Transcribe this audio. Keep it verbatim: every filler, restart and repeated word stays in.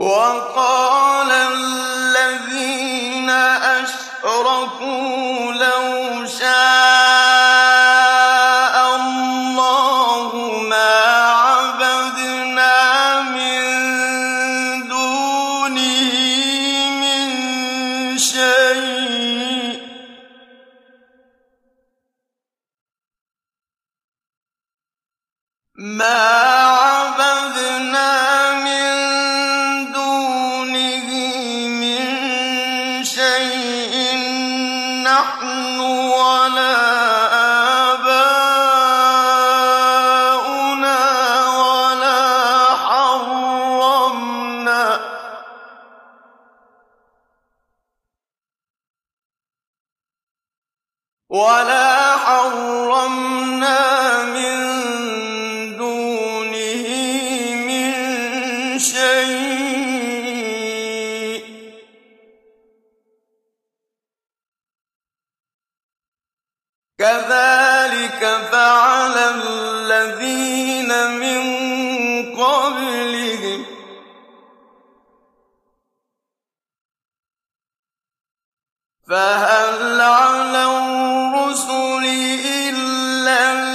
وَقَالَ الَّذِينَ أَشْرَكُوا لَوْ شَاءَ اللَّهُ مَا عَبَدْنَا مِن دُونِهِ مِن شَيْءٍ نَّحْنُ وَلَا آبَاؤُنَا وَلَا حَرَّمْنَا مِن دُونِهِ مِن شَيْءٍ ۚ كَذَٰلِكَ فَعَلَ الَّذِينَ مِن قَبْلِهِمْ ۚ فَهَلْ عَلَى الرُّسُلِ إِلَّا